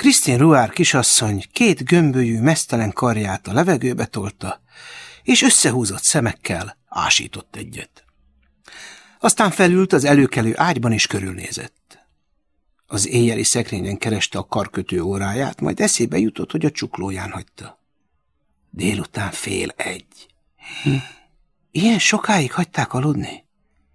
Christine Ruár kisasszony 2 gömbölyű, meztelen karját a levegőbe tolta, és összehúzott szemekkel ásított egyet. Aztán felült az előkelő ágyban és körülnézett. Az éjjeli szekrényen kereste a karkötő óráját, majd eszébe jutott, hogy a csuklóján hagyta. Délután 12:30. Ilyen sokáig hagyták aludni?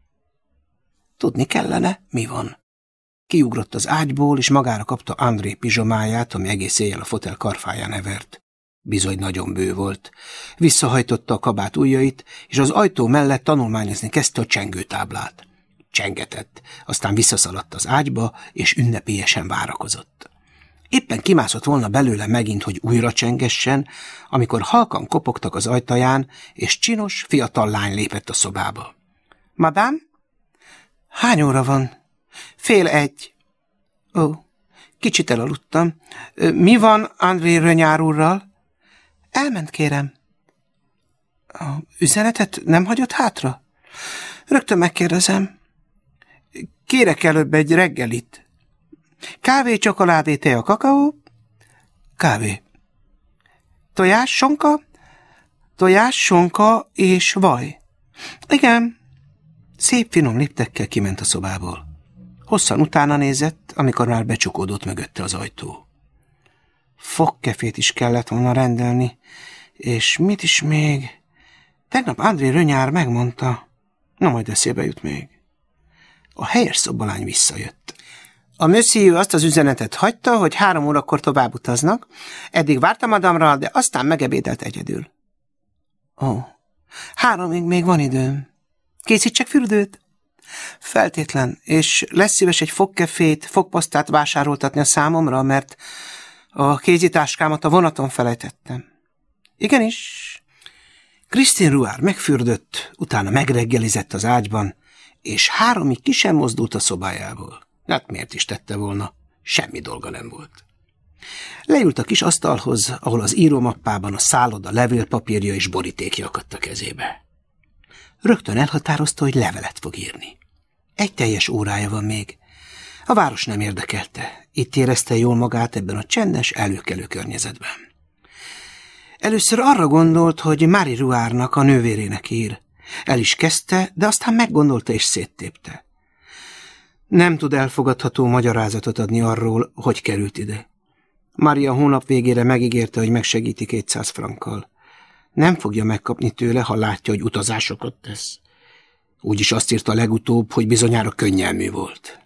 Tudni kellene, mi van. Kiugrott az ágyból, és magára kapta André pizsomáját, ami egész éjjel a fotel karfáján hevert. Bizony nagyon bő volt. Visszahajtotta a kabát ujjait, és az ajtó mellett tanulmányozni kezdte a csengőtáblát. Csengetett, aztán visszaszaladt az ágyba, és ünnepélyesen várakozott. Éppen kimászott volna belőle megint, hogy újra csengessen, amikor halkan kopogtak az ajtaján, és csinos, fiatal lány lépett a szobába. Madame? Hány óra van? 12:30. Ó, kicsit elaludtam. Mi van André Rönyár úrral? Elment, kérem. A üzenetet nem hagyott hátra? Rögtön megkérdezem. Kérek előbb egy reggelit. Kávé, csokoládé, tea, kakaó? Kávé. Tojás, sonka? Tojás, sonka és vaj. Igen. Szép finom léptekkel kiment a szobából. Hosszan utána nézett, amikor már becsukódott mögötte az ajtó. Fogkefét is kellett volna rendelni, és mit is még? Tegnap André Rönyár megmondta, na majd eszébe jut még. A helyes szobalány visszajött. A monsieur azt az üzenetet hagyta, hogy 3 órakor tovább utaznak. Eddig vártam madamra, de aztán megebédelt egyedül. Ó, 3-ig még van időm. Készítsek fürdőt? Feltétlen, és lesz szíves egy fogkefét, fogpasztát vásároltatni a számomra, mert a kézitáskámat a vonaton felejtettem. Igenis. Christine Ruár megfürdött, utána megreggelizett az ágyban, és 3-ig ki sem mozdult a szobájából. Hát miért is tette volna? Semmi dolga nem volt. Leült a kis asztalhoz, ahol az írómappában a szálloda levélpapírja és borítékja akadt a kezébe. Rögtön elhatározta, hogy levelet fog írni. 1 teljes órája van még. A város nem érdekelte. Itt érezte jól magát ebben a csendes, előkelő környezetben. Először arra gondolt, hogy Marie Ruárnak, a nővérének ír. El is kezdte, de aztán meggondolta és széttépte. Nem tud elfogadható magyarázatot adni arról, hogy került ide. Maria hónap végére megígérte, hogy megsegíti 200 frankkal. Nem fogja megkapni tőle, ha látja, hogy utazásokat tesz. Úgyis azt írta legutóbb, hogy bizonyára könnyelmű volt.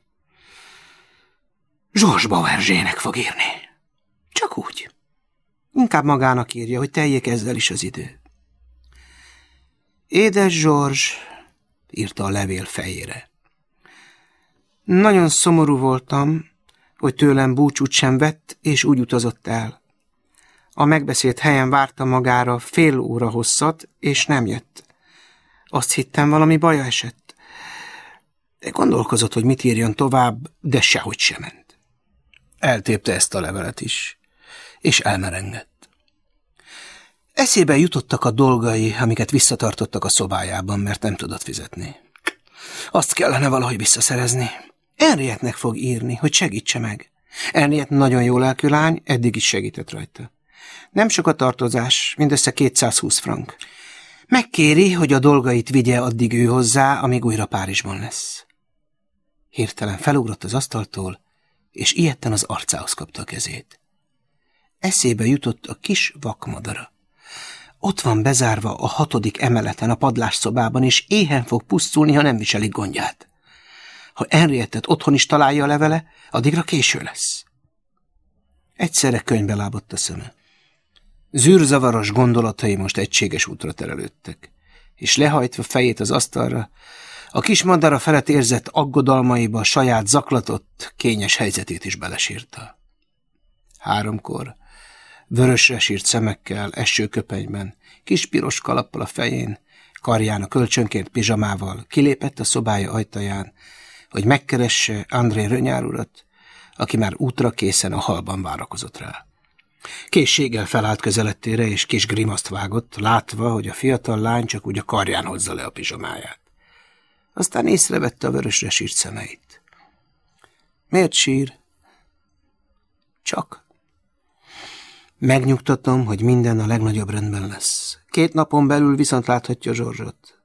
Georges Bauergének fog írni. Csak úgy. Inkább magának írja, hogy teljék ezzel is az idő. Édes Georges, írta a levél fejére. Nagyon szomorú voltam, hogy tőlem búcsút sem vett, és úgy utazott el. A megbeszélt helyen várta magára fél óra hosszat, és nem jött. Azt hittem, valami baja esett. Gondolkozott, hogy mit írjon tovább, de sehogy sem ment. Eltépte ezt a levelet is, és elmerengett. Eszébe jutottak a dolgai, amiket visszatartottak a szobájában, mert nem tudott fizetni. Azt kellene valahogy visszaszerezni. Henriette-nek fog írni, hogy segítse meg. Henriette nagyon jó lelkű lány, eddig is segített rajta. Nem sok a tartozás, mindössze 220 frank. Megkéri, hogy a dolgait vigye addig ő hozzá, amíg újra Párizsban lesz. Hirtelen felugrott az asztaltól, és ijedten az arcához kapta a kezét. Eszébe jutott a kis vakmadara. Ott van bezárva a 6. emeleten a padlásszobában, és éhen fog pusztulni, ha nem viselik gondját. Ha Henriette-et otthon is találja a levele, addigra késő lesz. Egyszerre könyvbe lábadt a szeme. Zűrzavaros gondolatai most egységes útra terelődtek, és lehajtva fejét az asztalra, a kis madara felett érzett aggodalmaiba a saját zaklatott, kényes helyzetét is belesírta. 3-kor, vörösre sírt szemekkel, esőköpenyben, kis piros kalappal a fején, karján a kölcsönként pizsamával kilépett a szobája ajtaján, hogy megkeresse André Rönyár urat, aki már útra készen a hallban várakozott rá. Készséggel felállt közelettére, és kis grimaszt vágott, látva, hogy a fiatal lány csak úgy a karján hozza le a pizsamáját. Aztán észrevette a vörösre sírt szemeit. Miért sír? Csak Megnyugtatom, hogy minden a legnagyobb rendben lesz. 2 napon belül viszont láthatja George-ot.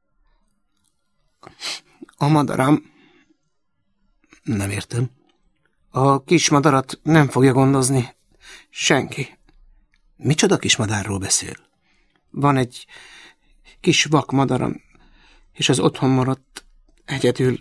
A madaram... Nem értem. A kis madarat nem fogja gondozni senki. Micsoda kis madárról beszél? Van egy kis vak madaram, és az otthon maradt egyedül.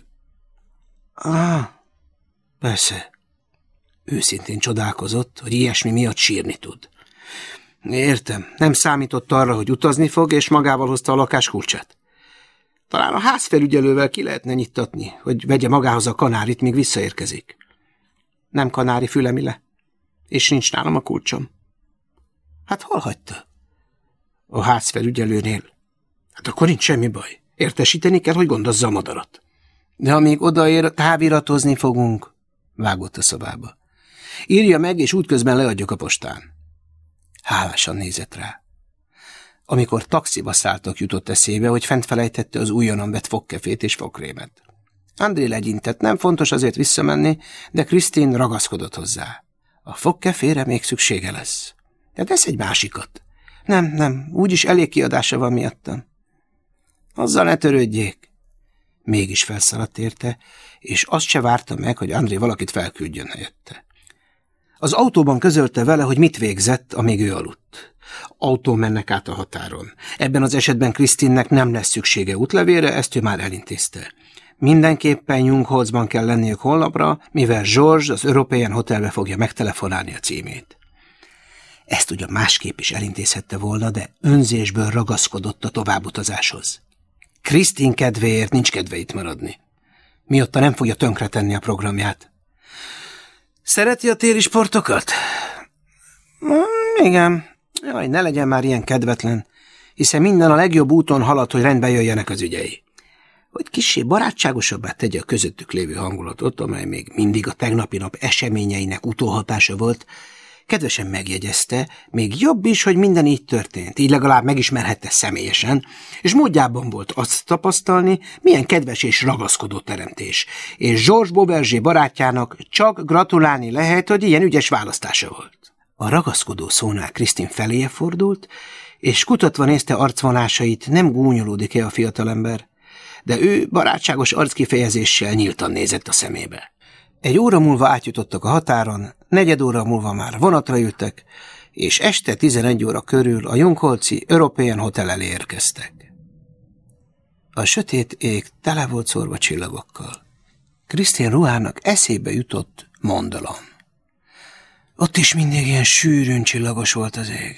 Persze. Őszintén csodálkozott, hogy ilyesmi miatt sírni tud. Értem, nem számított arra, hogy utazni fog, és magával hozta a lakás kulcsát. Talán a házfelügyelővel ki lehetne nyittatni, hogy vegye magához a kanárit, míg visszaérkezik. Nem kanári Fülemile, és nincs nálam a kulcsom. Hát hol hagyta? A házfelügyelőnél. Hát akkor nincs semmi baj. Értesíteni kell, hogy gondozza a madarat. De amíg odaér, táviratozni fogunk, vágott a szobába. Írja meg, és útközben leadjuk a postán. Hálásan nézett rá. Amikor taxiba szálltak, jutott eszébe, hogy fent felejtette az újonnan vett fogkefét és fogkrémet. André legyintett, nem fontos azért visszamenni, de Krisztin ragaszkodott hozzá. A fogkefére még szüksége lesz. De tesz egy másikat. Nem, úgyis elég kiadása van miattam. Azzal ne törődjék. Mégis felszaladt érte, és azt se várta meg, hogy André valakit felküldjön helyette. Az autóban közölte vele, hogy mit végzett, amíg ő aludt. Autón mennek át a határon. Ebben az esetben Krisztinnek nem lesz szüksége útlevélre, ezt ő már elintézte. Mindenképpen Jungholzban kell lenniük holnapra, mivel George az European Hotelbe fogja megtelefonálni a címét. Ezt ugyan másképp is elintézhette volna, de önzésből ragaszkodott a továbbutazáshoz. Krisztin kedvéért nincs kedve itt maradni. Miatta nem fogja tönkretenni a programját. Szereti a téli sportokat? Igen. Jaj, ne legyen már ilyen kedvetlen, hiszen minden a legjobb úton halad, hogy rendbe jöjjenek az ügyei. Hogy kissé barátságosabbá tegye a közöttük lévő hangulatot, amely még mindig a tegnapi nap eseményeinek utóhatása volt, kedvesen megjegyezte, még jobb is, hogy minden így történt, így legalább megismerhette személyesen, és módjában volt azt tapasztalni, milyen kedves és ragaszkodó teremtés, és George Beauverger barátjának csak gratulálni lehet, hogy ilyen ügyes választása volt. A ragaszkodó szónál Krisztin feléje fordult, és kutatva nézte arcvonásait, nem gúnyolódik-e a fiatalember, de ő barátságos arckifejezéssel nyíltan nézett a szemébe. 1 óra múlva átjutottak a határon, 4 óra múlva már vonatra ültek, és este 11 óra körül a Jungholzi European Hotel elé érkeztek. A sötét ég tele volt szórva csillagokkal. Krisztin ruhának eszébe jutott Mont-Blanc. Ott is mindig ilyen sűrűn csillagos volt az ég.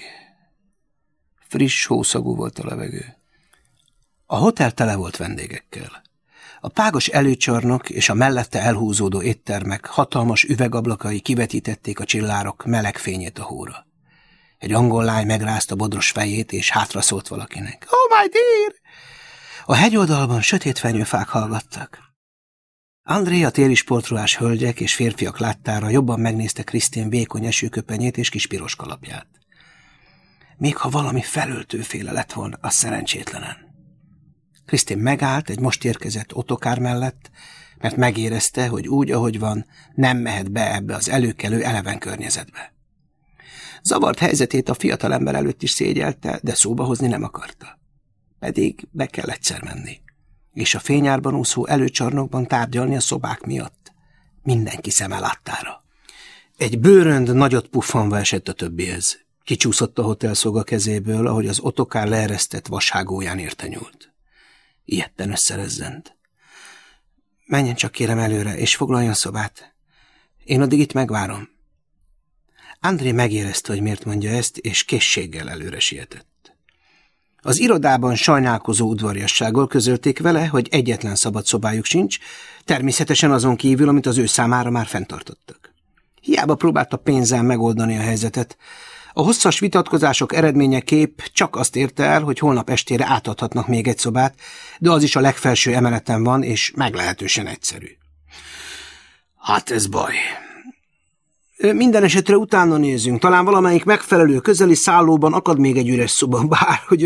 Friss, hószagú volt a levegő. A hotel tele volt vendégekkel. A págos előcsarnok és a mellette elhúzódó éttermek hatalmas üvegablakai kivetítették a csillárok meleg fényét a hóra. Egy angol lány megrázta bodros fejét, és hátra szólt valakinek. Oh, my dear! A hegyoldalban sötét fenyőfák hallgattak. André, a téli sportruhás hölgyek és férfiak láttára jobban megnézte Krisztin vékony esőköpenyét és kis piros kalapját. Még ha valami felöltőféle lett volna, az szerencsétlenen. Krisztin megállt egy most érkezett otokár mellett, mert megérezte, hogy úgy, ahogy van, nem mehet be ebbe az előkelő eleven környezetbe. Zavart helyzetét a fiatalember előtt is szégyelte, de szóba hozni nem akarta. Pedig be kell egyszer menni, és a fényárban úszó előcsarnokban tárgyalni a szobák miatt. Mindenki szeme láttára. Egy bőrönd nagyot puffanva esett a többihez. Kicsúszott a hotelszoga kezéből, ahogy az otokár leeresztett vashágóján érte nyúlt. Ijedten összerezzent. Menjen csak kérem előre, és foglaljon szobát. Én addig itt megvárom. André megérezte, hogy miért mondja ezt, és készséggel előre sietett. Az irodában sajnálkozó udvariassággal közölték vele, hogy egyetlen szabad szobájuk sincs, természetesen azon kívül, amit az ő számára már fenntartottak. Hiába próbálta pénzzel megoldani a helyzetet. A hosszas vitatkozások eredményeképp csak azt érte el, hogy holnap estére átadhatnak még egy szobát, de az is a legfelső emeleten van, és meglehetősen egyszerű. Hát ez baj. Minden esetre utána nézzünk, talán valamelyik megfelelő közeli szállóban akad még egy üres szoba, bár hogy